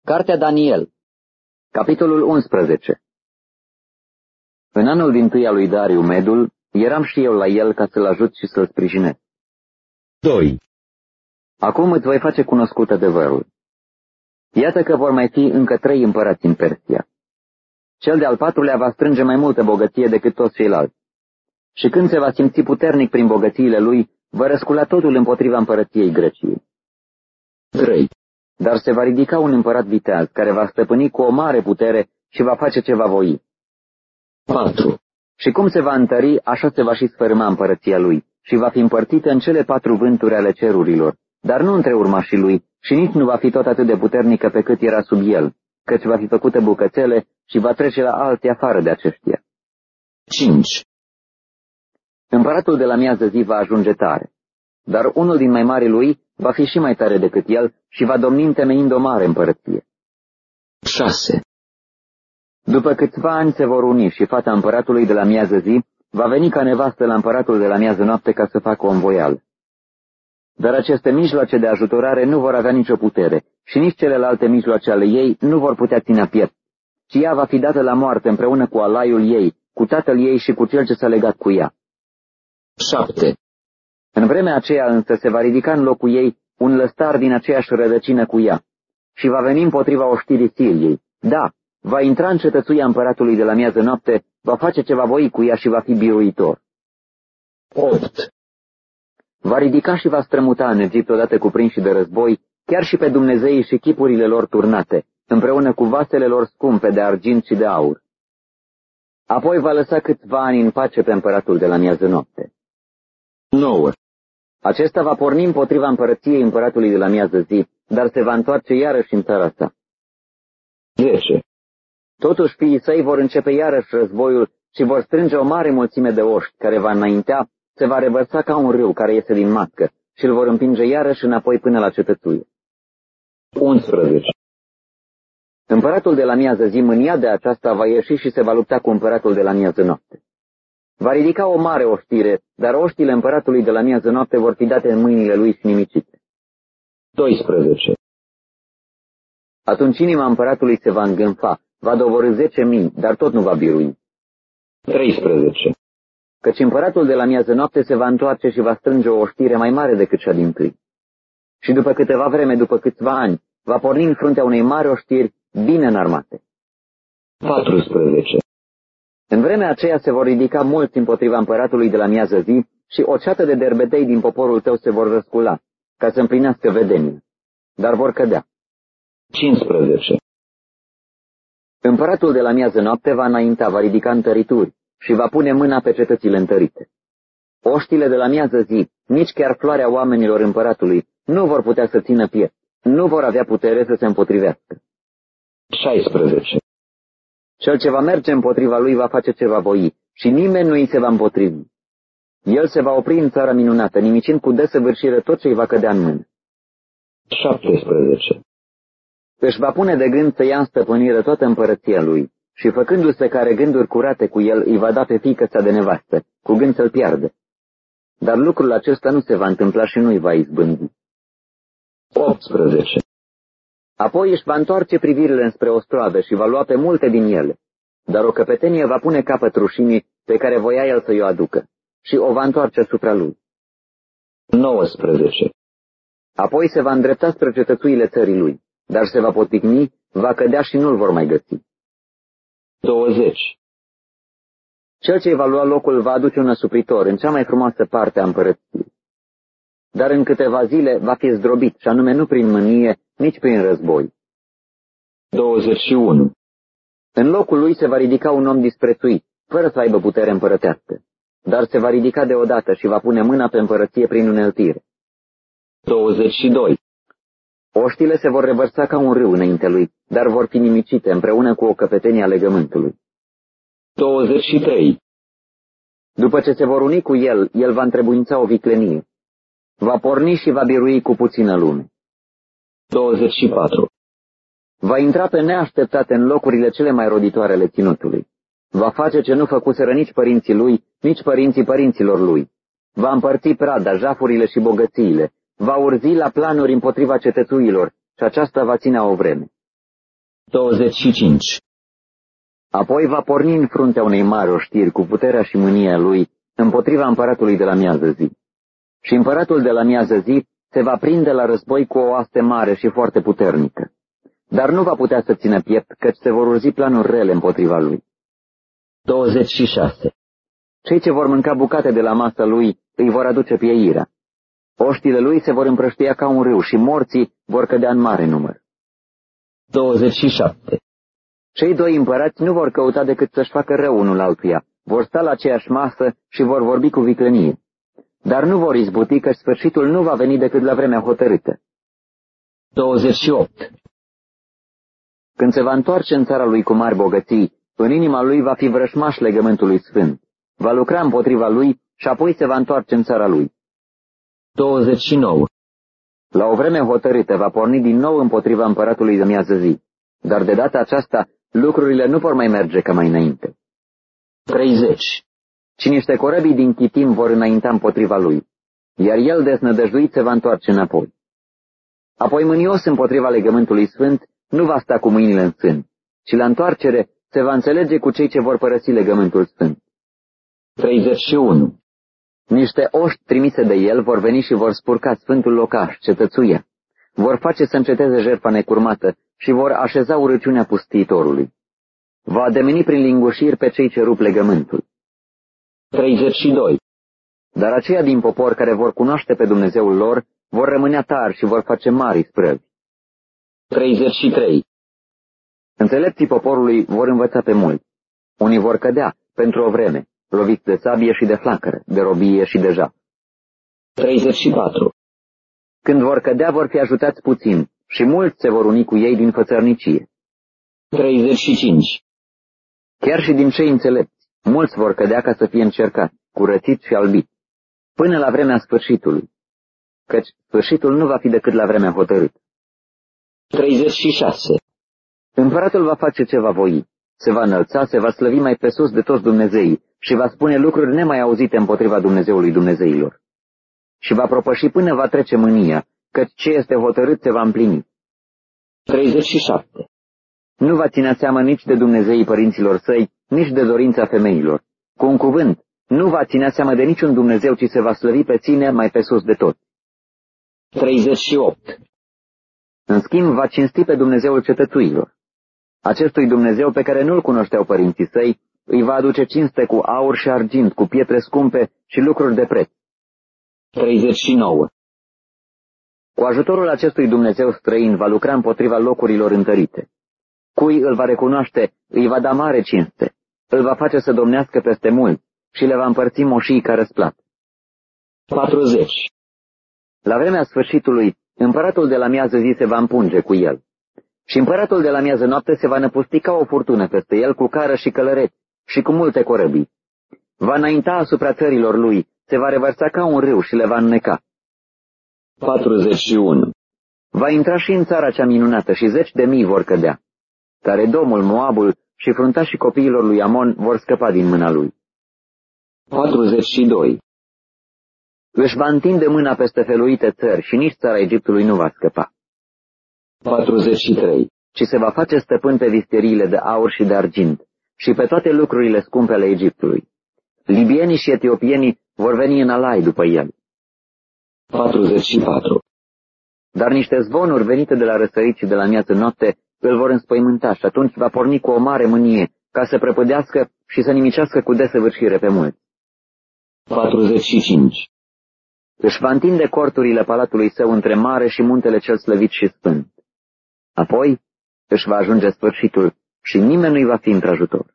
Cartea Daniel, capitolul 11. În anul dintâi al lui Dariu Medul, eram și eu la el ca să-l ajut și să-l sprijinesc. 2. Acum îți voi face cunoscut adevărul. Iată că vor mai fi încă 3 împărați în Persia. Cel de-al 4-lea va strânge mai multă bogăție decât toți ceilalți. Și când se va simți puternic prin bogățiile lui, va răscula totul împotriva împărăției Greciei. 3. Dar se va ridica un împărat viteaz, care va stăpâni cu o mare putere și va face ce va voi. 4. Și cum se va întări, așa se va și sfărâma împărăția lui și va fi împărțită în cele 4 vânturi ale cerurilor, dar nu între urmașii lui și nici nu va fi tot atât de puternică pe cât era sub el, căci va fi făcută bucățele și va trece la alții afară de aceștia. 5. Împăratul de la miază zi va ajunge tare, dar unul din mai mari lui va fi și mai tare decât el și va domni întemeind o mare împărăție. 6. După câțiva ani se vor uni și fata împăratului de la miază zi va veni ca nevastă la împăratul de la miază noapte ca să facă o învoială. Dar aceste mijloace de ajutorare nu vor avea nicio putere și nici celelalte mijloace ale ei nu vor putea ține piept, ci ea va fi dată la moarte împreună cu alaiul ei, cu tatăl ei și cu cel ce s-a legat cu ea. 7. În vremea aceea însă se va ridica în locul ei un lăstar din aceeași rădăcină cu ea și va veni împotriva oștirii Siriei. Da, va intra în cetățuia împăratului de la miază noapte, va face ce va voi cu ea și va fi biruitor. 8. Va ridica și va strămuta în Egipt odată cu prinși de război, chiar și pe dumnezeii și chipurile lor turnate, împreună cu vasele lor scumpe de argint și de aur. Apoi va lăsa câțiva ani în pace pe împăratul de la miază noapte. 9. Acesta va porni împotriva împărăției împăratului de la miază zi, dar se va întoarce iarăși în țara sa. 10. Totuși fiii săi vor începe iarăși războiul și vor strânge o mare mulțime de oști, care va înaintea, se va revărsa ca un râu care iese din mască și îl vor împinge iarăși înapoi până la cetățuie. 11. Împăratul de la miază zi, mânia de aceasta, va ieși și se va lupta cu împăratul de la miază noapte. Va ridica o mare oștire, dar oștile împăratului de la miază noapte vor fi date în mâinile lui și nimicite. 12. Atunci inima împăratului se va îngânfa, va doborî 10.000, dar tot nu va birui. 13. Căci împăratul de la miază noapte se va întoarce și va strânge o oștire mai mare decât cea dintâi. Și după câteva vreme, după câțiva ani, va porni în fruntea unei mari oștiri bine înarmate. 14. În vremea aceea se vor ridica mulți împotriva împăratului de la miază zi și o ceată de derbetei din poporul tău se vor răscula, ca să împlinească vedenia, dar vor cădea. 15. Împăratul de la miază noapte va înainta, va ridica întărituri și va pune mâna pe cetățile întărite. Oștile de la miază zi, nici chiar floarea oamenilor împăratului, nu vor putea să țină piept, nu vor avea putere să se împotrivească. 16. Cel ce va merge împotriva lui va face ce va voi și nimeni nu îi se va împotrivi. El se va opri în țara minunată, nimicind cu desăvârșire tot ce îi va cădea în mână. 17. Își va pune de gând să ia în stăpânire toată împărăția lui și, făcându-se că are gânduri curate cu el, îi va da pe fiică sa de nevastă, cu gând să-l piardă. Dar lucrul acesta nu se va întâmpla și nu îi va izbândi. 18. Apoi își va întoarce privirile înspre ostroave și va lua pe multe din ele, dar o căpetenie va pune capăt rușinii pe care voia el să-i o aducă și o va întoarce asupra lui. 19. Apoi se va îndrepta spre cetățuile țării lui, dar se va poticni, va cădea și nu-l vor mai găsi. 20. Cel ce va lua locul va aduce un asupritor în cea mai frumoasă parte a împărăției. Dar în câteva zile va fi zdrobit, și anume nu prin mânie, nici prin război. 21. În locul lui se va ridica un om disprețuit, fără să aibă putere împărătească, dar se va ridica deodată și va pune mâna pe împărăție prin uneltire. 22. Oștile se vor revărsa ca un râu înainte lui, dar vor fi nimicite împreună cu o căpetenie a legământului. 23. După ce se vor uni cu el, el va întrebuința o viclenie. Va porni și va birui cu puțină lume. 24. Va intra pe neașteptate în locurile cele mai roditoare ale ținutului. Va face ce nu făcuseră nici părinții lui, nici părinții părinților lui. Va împărți prada, jafurile și bogățiile. Va urzi la planuri împotriva cetățuilor și aceasta va ține o vreme. 25. Apoi va porni în fruntea unei mari oștiri cu puterea și mânia lui împotriva împăratului de la miază zi. Și împăratul de la miază zi se va prinde la război cu o oaste mare și foarte puternică. Dar nu va putea să țină piept, căci se vor urzi planuri rele împotriva lui. 26. Cei ce vor mânca bucate de la masa lui îi vor aduce pieirea. Oștile lui se vor împrăștia ca un râu și morții vor cădea în mare număr. 27. Cei doi împărați nu vor căuta decât să-și facă rău unul altuia, vor sta la aceeași masă și vor vorbi cu viclănie. Dar nu vor izbuti, că sfârșitul nu va veni decât la vremea hotărâtă. 28. Când se va întoarce în țara lui cu mari bogății, în inima lui va fi vrășmaș legământului sfânt. Va lucra împotriva lui și apoi se va întoarce în țara lui. 29. La o vreme hotărâtă va porni din nou împotriva împăratului de miază zi, dar de data aceasta lucrurile nu vor mai merge ca mai înainte. 30. Și niște corăbii din Chitim vor înainta împotriva lui, iar el deznădăjduit se va întoarce înapoi. Apoi mânios împotriva legământului sfânt nu va sta cu mâinile în sân, ci la întoarcere se va înțelege cu cei ce vor părăsi legământul sfânt. 31. Niște oști trimise de el vor veni și vor spurca sfântul locaș, cetățuia. Vor face să înceteze jertfa necurmată și vor așeza urăciunea pustiitorului. Va ademeni prin lingușiri pe cei ce rup legământul. 32. Dar aceia din popor care vor cunoaște pe Dumnezeul lor vor rămâne tari și vor face mari sprăvi. 33. Înțelepții poporului vor învăța pe mulți. Unii vor cădea pentru o vreme, loviți de sabie și de flacără, de robie și de jaf. 34. Când vor cădea, vor fi ajutați puțin și mulți se vor uni cu ei din fățărnicie. 35. Chiar și din cei înțelepți, mulți vor cădea ca să fie încercați, curățiți și albiți, până la vremea sfârșitului, căci sfârșitul nu va fi decât la vremea hotărâtă. 36. Împăratul va face ce va voi, se va înălța, se va slăvi mai pe sus de toți Dumnezeii și va spune lucruri nemai auzite împotriva Dumnezeului Dumnezeilor. Și va propăși până va trece mânia, căci ce este hotărât se va împlini. 37. Nu va ține seamă nici de Dumnezeii părinților săi, nici de dorința femeilor. Cu un cuvânt, nu va ține seamă de niciun Dumnezeu, ci se va slăvi pe sine mai pe sus de tot. 38. În schimb, va cinsti pe Dumnezeul cetățuilor. Acestui Dumnezeu pe care nu-l cunoșteau părinții săi, îi va aduce cinste cu aur și argint, cu pietre scumpe și lucruri de preț. 39. Cu ajutorul acestui Dumnezeu străin va lucra împotriva locurilor întărite. Cui îl va recunoaște, îi va da mare cinste, îl va face să domnească peste mulți și le va împărți moșii ca răsplată. 40. La vremea sfârșitului, împăratul de la miază zi se va împunge cu el. Și împăratul de la miază noapte se va năpusti ca o furtună peste el cu cară și călăreți și cu multe corăbii. Va înainta asupra țărilor lui, se va revărsa ca un râu și le va înneca. 41. Va intra și în țara cea minunată și 10.000 vor cădea. Dar Edomul, Moabul și fruntașii copiilor lui Amon vor scăpa din mâna lui. 42. Își va întinde mâna peste feluite țări și nici țara Egiptului nu va scăpa. 43. Ci se va face stăpân pe visteriile de aur și de argint și pe toate lucrurile scumpe ale Egiptului. Libienii și etiopienii vor veni în alai după el. 44. Dar niște zvonuri venite de la răsărit și de la miază noapte îl vor înspăimânta și atunci va porni cu o mare mânie ca să prăpădească și să nimicească cu desăvârșire pe mulți. 45. Își va întinde corturile palatului său între mare și muntele cel slăvit și sfânt. Apoi își va ajunge sfârșitul și nimeni nu-i va fi într-ajutor.